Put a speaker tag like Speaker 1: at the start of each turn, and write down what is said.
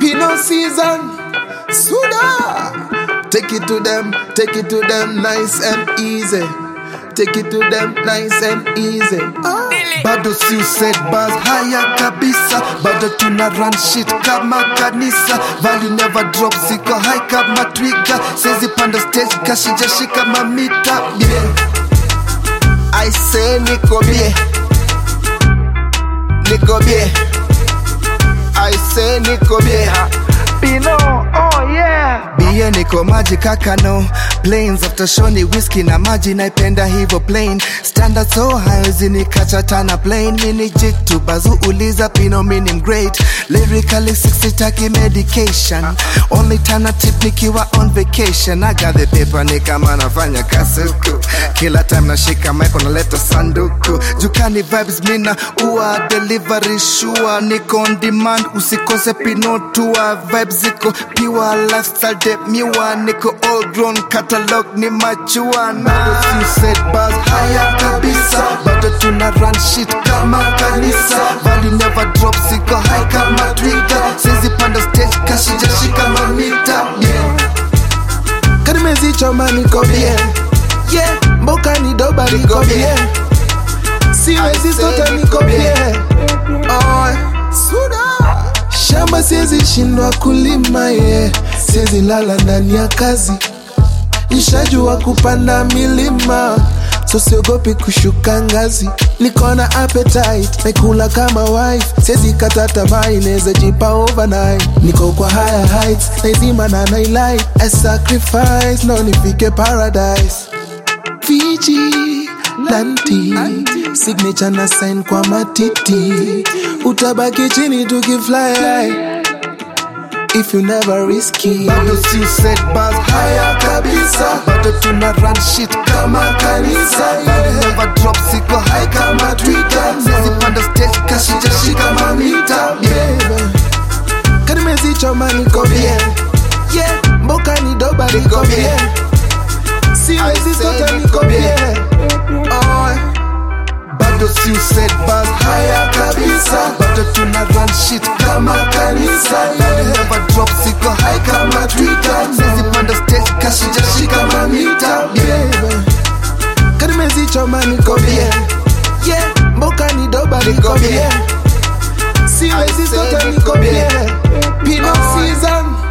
Speaker 1: Pinot season. Suda. Take it to them nice and easy. Take it to them nice and easy. Bado si uset bars haya kabisa. Bado tuna run shit kama kanisa. Value never drop, siko high kama twiga. Sezi panda stage kashija shika mamita. Yeah, I say niko bie. Niko bie. I say niko bie.
Speaker 2: Pinot, oh yeah.
Speaker 1: Bia niko maji kakano. Planes after shoni whiskey na maji naipenda hivo plain. Standard so high zinikacha tana plain. Mini jig to bazu uliza Pinot meaning great. Lyrically 60 taki medication. Only tana tip nikiwa on vacation. I got the paper nika manafanya kasuku. Kila time nashika mic naleta sanduku. Jukani vibes mina ua delivery sure. Niko on demand usikose Pinot tour. Vibes ziko pure lifestyle dep miwa. Niko all grown catalog ni machua. Bado si set bars haya kabisa. Bado tuna run shit kama kanisa. Value never drop, siko high kama twiga. Sezi panda stage kashija shika mamita. Yeah, kadimezi choma niko bien. Yeah, mboka ni doba niko bien. Siwezi sota niko bien. Oh, suda. Shamba siezi shindwa kulima yeah. Siezi lala ndani ya kazi. Nishajua kupanda milima. So siogopi kushuka ngazi. Niko na appetite, naikula kama wife. Siezi kata tamaa inaweza jipa overnight. Niko kwa higher heights, naizima na nailight. I sacrifice, no nifike paradise. Fiji, Lanti, signature na sign kwa matiti. Utabaki chini tukifly high if you never risky. Bado si set bars haya kabisa. Bado tuna run shit kama kanisa. Bado never drop, siko high kama twiga. Sezi panda stage kashija shika mamita. Yeah, kadimezi choma niko bien. Yeah, mboka ni doba niko bien. Siwezi sota niko bien. Oh, bado si set bars haya kabisa. Bado tuna run shit kama kanisa. Bado never drop, siko high kama twiga. Sezi panda stage kashija shika mamita. Yeah, kadimezi choma niko bien. Yeah, mboka ni doba niko bien. Siwezi sota niko bien. Pinot season.